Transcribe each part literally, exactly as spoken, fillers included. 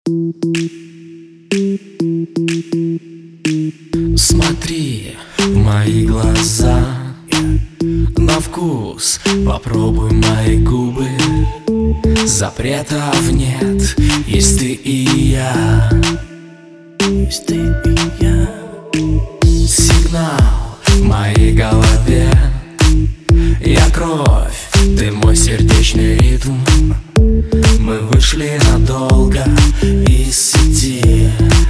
Смотри в мои глаза, на вкус попробуй мои губы. Запретов нет, есть ты и я, есть ты и я. Сигнал в моей голове, я кровь, ты мой сердечный ритм. Мы вышли надолго из сети.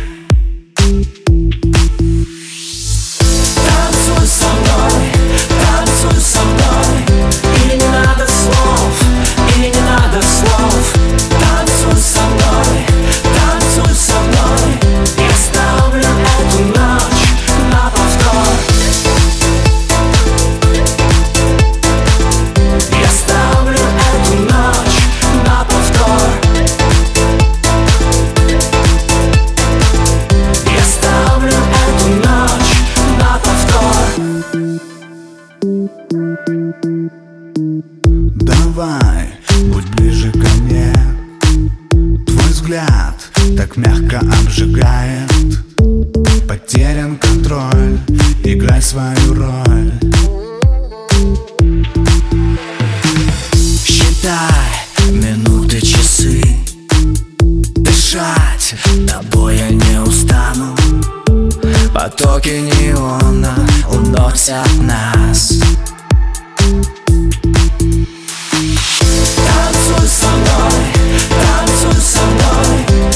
Танцуй со мной, танцуй со мной, и не надо слов, и не надо слов. Танцуй со мной, танцуй со мной, я ставлю эту ночь на повтор. Я ставлю эту ночь на повтор. Я ставлю эту ночь на повтор. Давай, будь ближе ко мне. Твой взгляд так мягко обжигает. Потерян контроль, играй свою роль. Считай минуты, часы, дышать тобой я не устану. Потоки неона уносят нас. Танцуй со мной, танцуй со мной,